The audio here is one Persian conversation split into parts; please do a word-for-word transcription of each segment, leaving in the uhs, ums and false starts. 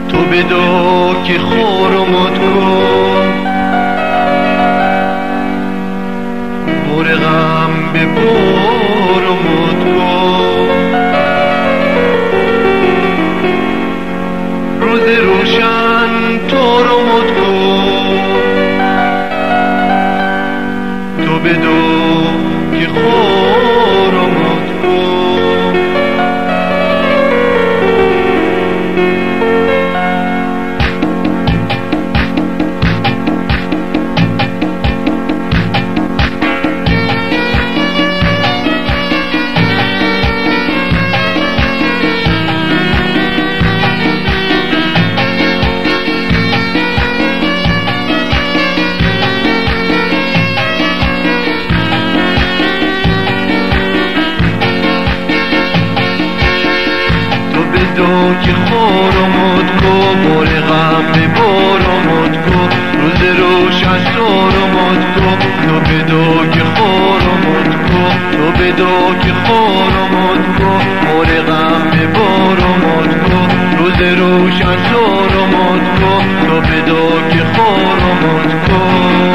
تو بدو که خورمت کن، بر غم به برمت کن. روز روشن تو رمت کن، تو بدو که خورمت کن. بدو که خورمت کو، بر غم به برمت کو. روز روشن سرمت کو، تو بدو که خورمت کو، تو بدو که خورمت کو. بر غم به برمت کو، روز روشن سرمت کو، تو بدو که خورمت کو.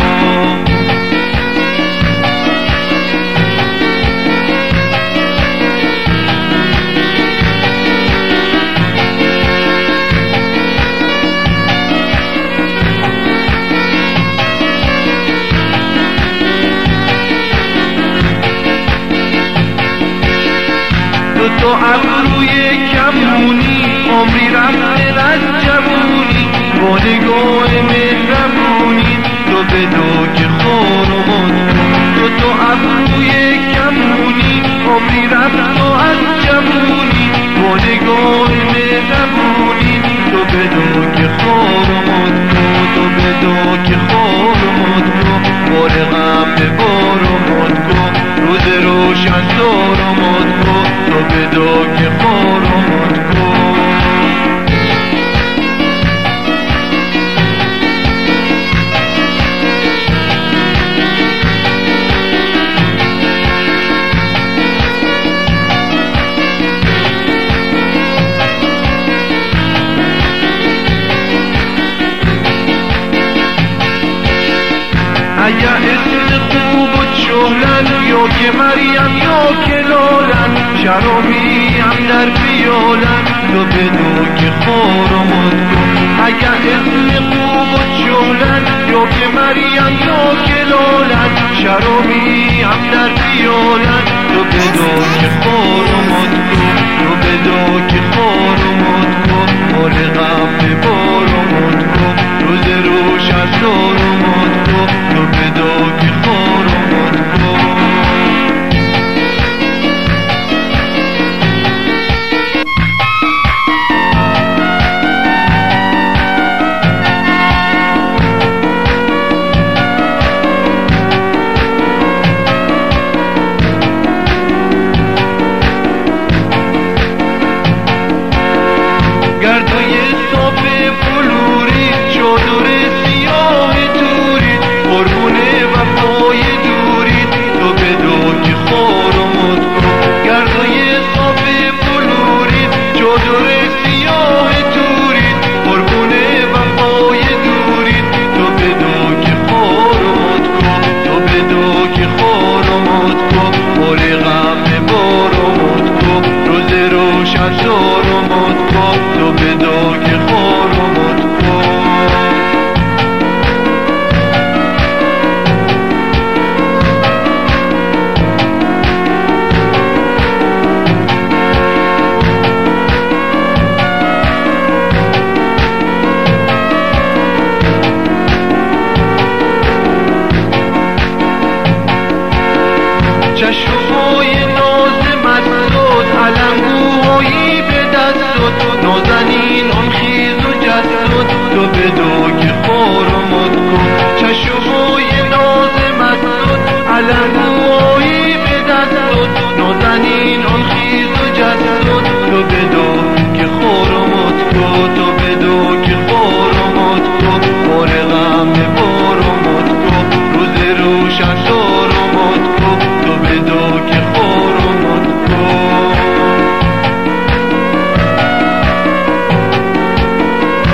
تو ابروی کمونی، عمری رفته از جوونی، با نگاه مهربونی، تو بدو که خورمت کن. تو تو ابروی کمونی، عمری رفته از جوونی، با نگاه مهربونی، تو بدو که خورمت کن، تو بدو که خورمت کن. بر غم به برمت کن، روز روشن سرمت کن، تو بدو که خورمت کن. اگر اسم خوب و شهرن، یا که مریم یا که لالن، شرابی هم در پیالن، تو بدو که خورمت کن. اگر اسم خوب و شهرن، یا که مریم یا که لالن، شرابی هم در پیالن، تو بدو که خورمت کن، تو بدو که خورمت کن. بر غم به برمت کن، روز روشن سرمت کن، تو بدو که خورمت کن. گردوی صاف بلوری، چادر سیاه توری، قربونه وفای دوری، تو بدو که خورمت کن. گردوی صاف بلوری، چادر سیاه توری، قربونه وفای دوری، تو بدو که خورمت کن، تو بدو که خورمت کن. بر غم به برمت کن، روز روشن سرمت کن، تو بدو که خورمت کن. چشمای ناز مستت، علنگوهایی به دستت، نازنین آن خیز و جستت، تو بدو که خورمت کن. چشمای ناز مستت، علنگوهایی به دستت، نازنین آن خیز و جستت، تو بدو که خورمت کن، تو بدو که خورمت کن. بر غم به برمت کن، روز روشن سرمت کن، تو بدو که خورمت کن.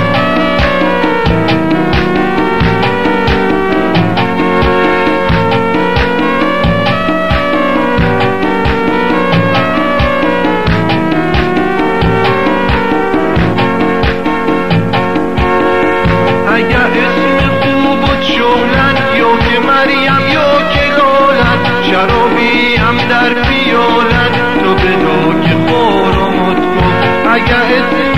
حس